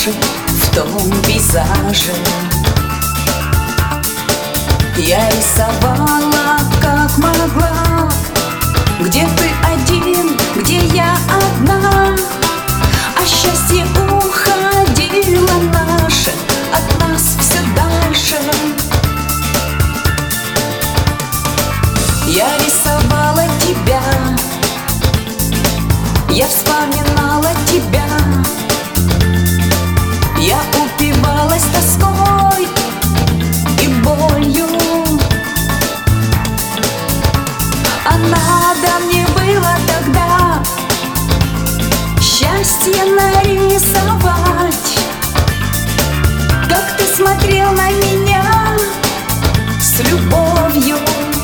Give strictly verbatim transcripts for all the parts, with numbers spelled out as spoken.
наши в том пейзаже. Я рисовала как могла, где ты один, где я одна, а счастье уходило наше от нас все дальше. Я рисовала тебя, я вспоминала тебя, я упивалась тоской и болью. А надо мне было тогда счастье нарисовать, как ты смотрел на меня с любовью.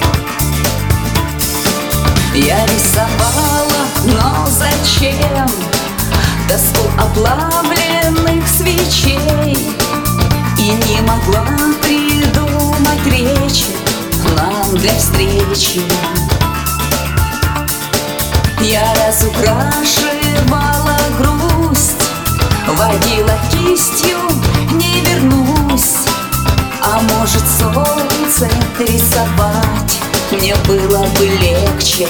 Я рисовала, но зачем тоску оплавленных свечей, и не могла придумать речи нам для встречи. Я разукрашивала грусть, водила кистью, не вернусь. А может, солнце рисовать мне было бы легче.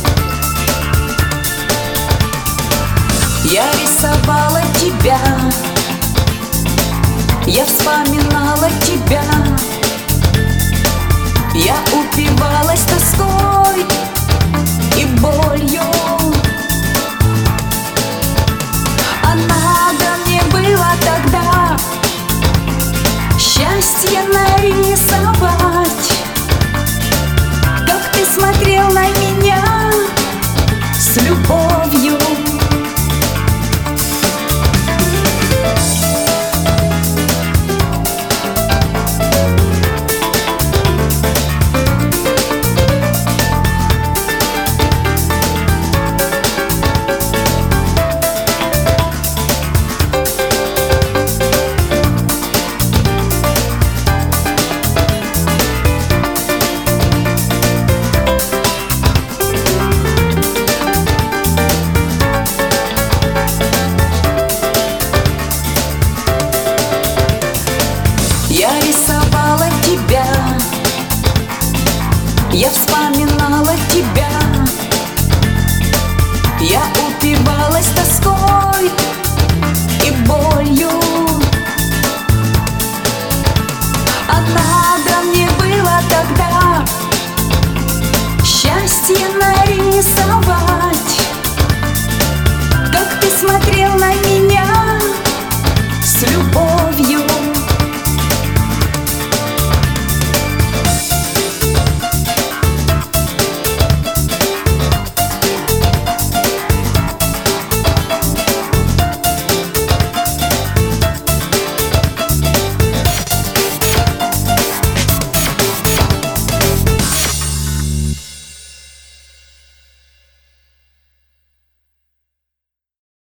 Я рисовала тебя, я вспоминала тебя, я упивалась тоской и болью.